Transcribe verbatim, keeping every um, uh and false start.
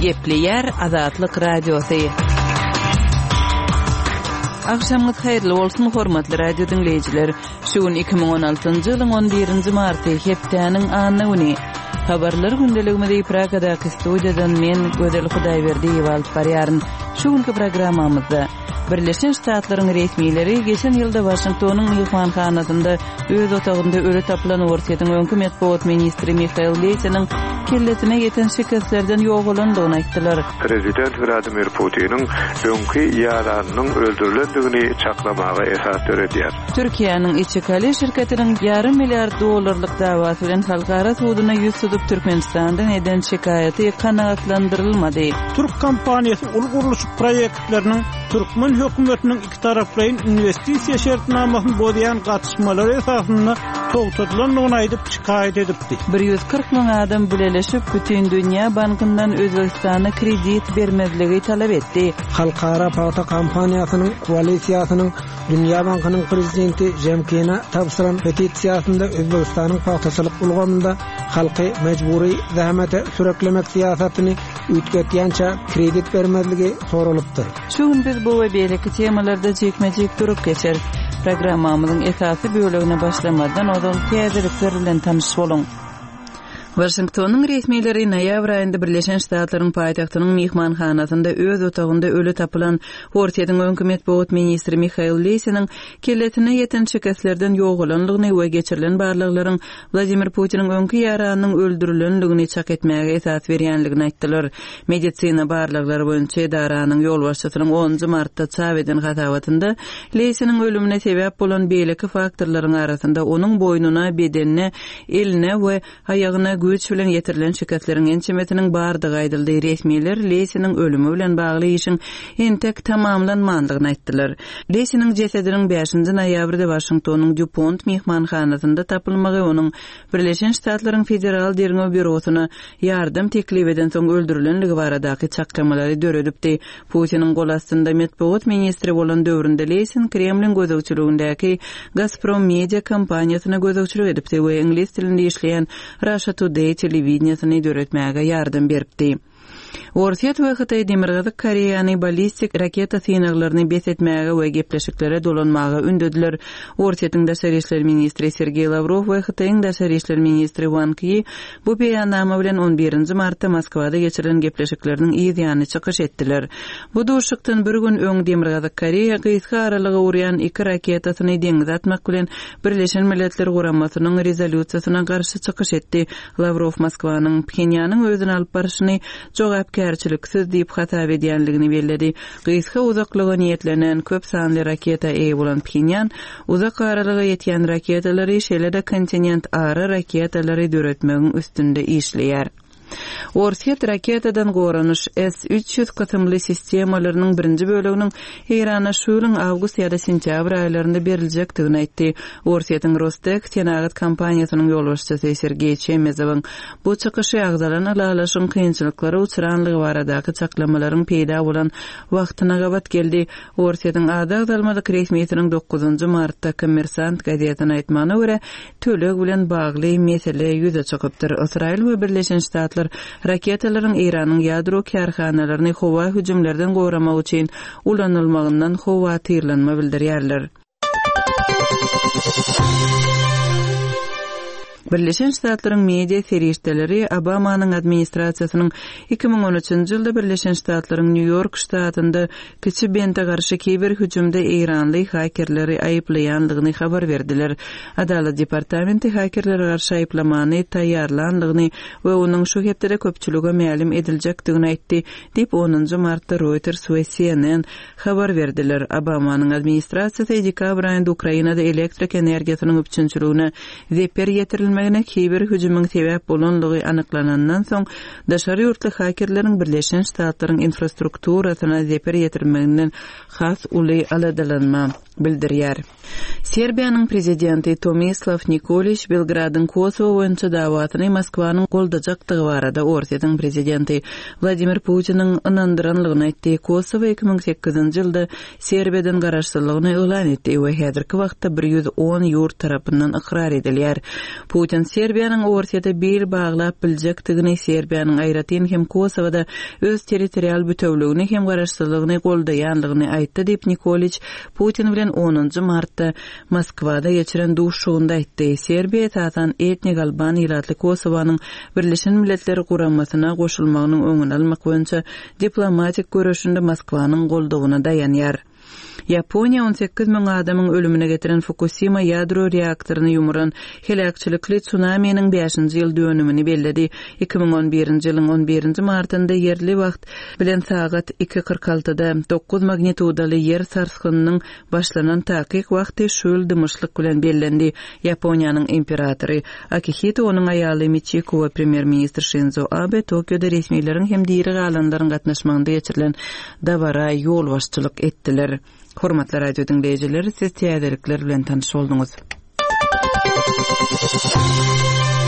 Gepleyer Azatlyk Radiosu. Akşamınız hayırlı olsun hormatly radio dinleyijiler. Şuun iki bin on altıncı ýylyň on birinji marty hepdeniň anyny. Habarlar gündeligimizde Pragadaky studiýadan men Gödel Hudaýberdi ýalyp barýaryn. Şuňky programmamyzda Birleşen Ştatlaryň resmiýetleri geçen ýylda Washingtonyň mehmanhanasynda öz otagynda öle tapylan Ortiýatyň öňkü medeniýet ministri Michail Leyseniň kelletine ýeten şikestlerden ýok bolandygyny aýtdylar. Prezident Vladimir Putin'in öňkü ýaranynyň öldürilendigini çaklamaga esas töredýär. Türkiýanyň Içikali şirketiniň yarım milliard dollarlyk dawasy bilen halkara sudyna ýüz tutup Türkmenistandan eden şikaýaty kanagatlandyrylmady. Türk kompaniýasy ul guruluş proýektleriniň Türkmen hökümetiniň iki taraplaryň investisiýa şertnamasyny bozaýan gatnaşmalary esasynda togtadylandygyny aýdyp şikaýet edipdi. bir ýüz kırk miň adam birleşip bütün dünýä bankyndan Özbegistana kredit bermezligi talap etdi. Halkara paýta kompaniýasynyň koalisiýasynyň Dünýä bankynyň prezidenti Jemkena tapşyran petisiýasynda Özbegistanyň paýtaçylyk ulgamynda halky mejbury zähmete süreklemek siýasatyny üýtgetýänçe kredit bermezligi soralypdyr. Şuň biz bu we beýleki temalarda jekmejek durup geçer. Programmamyzyň esasy bölegine başlamadan odan täzelikler bilen tanış boluň. Washingtonyň resmiýetleri noýabr aýynda Birleşen Ştatlaryň paýtagtynyň mehmanhanasynda öz otagynda öle tapylan Ortiýatyň öňkü medeniýet ministri Michail Leyseniň kelletine ýeten şikestlerden ýok bolandygyny we geçirilen barlyklaryň Vladimir Putiniň öňkü ýaranynyň öldürilendigini çak etmäge esas berýänligini aýtdylar. Medisina barlyklary boýunça edaranyň ýolbaşçysynyň onuncu martda çap eden gatawatynda Leyseniň ölümine sebäp bolan beýleki faktorlaryň arasynda onuň boýnuna, bedenine, eline we aýagyna güç bilen yetirilen şikayetleriň ençemetiniň bardygy aýdyldy. Resmiýetler Leyseniň ölümi bilen bagly işiň entek tamamlanmandygyny aýtdylar. Leyseniň cesediniň beşinji noýabrda Washingtonyň DuPont mehmanhanasynda tapylmagy onuň Birleşen Ştatlaryň Federal Derňe Bürosyna ýardym teklip eden soň öldürilenligi baradaky çaklamalary döredipdi. Putiniň gol astynda medeniýet ministri bolan döwründe Leysen Kremlin gözegçiligindäki Gazprom media kompaniýasyna gözegçilik edipdi we ingliz tilinde işleýän Russia Today telewizionyny döretmäge ýardym beripdi. Ortiýat we Hytaý demirgazyk Koreýany ballistik raketa synaglaryny besetmäge we gepleşiklere dolanmaga ündediler. Ortiýatyň daşary işler ministri Sergey Lavrov we Hytaýyň daşary işler ministri Wang Yi bu beýannama bilen on birinji martda Moskwada geçirilen gepleşikleriniň ýygyny çykyş etdiler. Bu duşukdan bir gün öň demirgazyk Koreýa gyska aralyga urýan iki raketasyny deňize atmak bilen Birleşen Milletler Guramasynyň rezolýusiýasyna garşy çykyş etdi. Lavrov Moskwanyň Pxenyanyň özüni alyp barşyny jogapkärçiliksiz diýip hatap edýänligini bellädi. Gyska uzaklyga niýetlenen köp sanly raketa eýe bolan Pxenyan uzak aralyga ýetýän raketalary şeýle-de kontinent ara raketalary döretmegiň üstünde işleýär. Ortiýat raketadan goranyş S üç ýüz katymly sistemalarynyň birinji böleginiň Irana şu ýylyň awgust ýa-da sentýabr aýlarynda berilejekdigini aýtdy. Ortiýatyň Rostek Tenagat kompaniýasynyň ýolbaşçysy Sergey Chemezowyň bu çykyşy agzalan alalaşyň kynçylyklary uçuranlygy baradaky çaklamalaryň peýda bolan wagtyna gabat geldi. Ortiýatyň ada agzalmadyk resmiýetiniň dokuzunju martda Kommersant gazetyna aýtmagyna görä töleg bilen bagly mesele ýüze çykypdyr. Israil we Birleşen Ştatlar raketalaryň Iranyň ýadro karhanalaryny howa hüjümlerden goramak üçin ulanylmagyndan howa tyrlanma bildirýärler. Birleşen Ştatlaryň media ferişteleri Obamanyň administrasiýasynyň iki bin on üçinji ýylda Birleşen Ştatlaryň New York ştatynda kiçi bente garşy kiber hüjümde Iranly hakerleri aýyplaýandygyny habar berdiler. Adalet departamenti hakerlere garşy aýyplamany taýýarlandygyny we onuň şu hepde köpçülüge ma'lum ediljekdigini aýtdy diýip onunju martda Reuters we C N N habar berdiler. Obamanyň administrasiýasy dekabr aýynda Ukrainada elektrik energiýasynyň üçinçiligine zeper ýetirilmegine kiber hüjümüň sebäp bolanlygy anyklanandan soň daşary ýurtly hakerleriň Birleşen Ştatlaryň infrastrukturasyna zeper ýetirmeginden has uly aladalanma bildirýär. Serbiýanyň prezidenti Tomislav Nikolić Belgradyň Kosowa boýunça dawatyny Moskwanyň goldajakdygy barada Ortiýatyň prezidenti Vladimir Putiniň ynandyranlygyny aýtdy. Kosowa iki bin sekkizinji ýylda Serbiýadan garaşsyzlygyny elan etdi we häzirki wagtda bir ýüz on ýurt tarapyndan ikrar edilýär. Putin Putin Serbiýanyň Orsiýada bir baglap biljekdigini, Serbiýanyň aýratyn hem Kosowada öz territorial bütewligini hem garaşsyzlygyny goldaýanlygyny aýtdy diýip Nikoliç Putin bilen onunjy martda Moskwada geçiren duşugynda aýtdy. Serbiýa tatan etnik Alban ýylatly Kosowanyň Birleşen Milletler Guramasyna goşulmagynyň öňüni almak boýunça diplomatik görüşünde Moskwanyň goldawyna daýanýar. Yaponiya on sekiz min adamyň ölümine getiren Fukushima ýadro reaktoryny ýumuran helakçylykly tsunaminiň beşinji ýyl dönümini belledi. iki bin on birinji ýylyň on birinji martynda yerli wagt bilen sagat iki kırk altıda dokuz magnitudaly yer sarsgynynyň başlanan takyk wagty şöl dymyşlyk bilen bellendi. Yaponiýanyň imperatory Akihito onuň aýaly Michiko we premier ministr Shinzo Abe Tokyoda resmiýetlerin hem diýeri galanlaryň gatnaşmagynda geçirilen dabara ýol başçylyk etdiler. Hormatly radio dinleyijileri, siz täzelikler bilen tanyş boldunuz.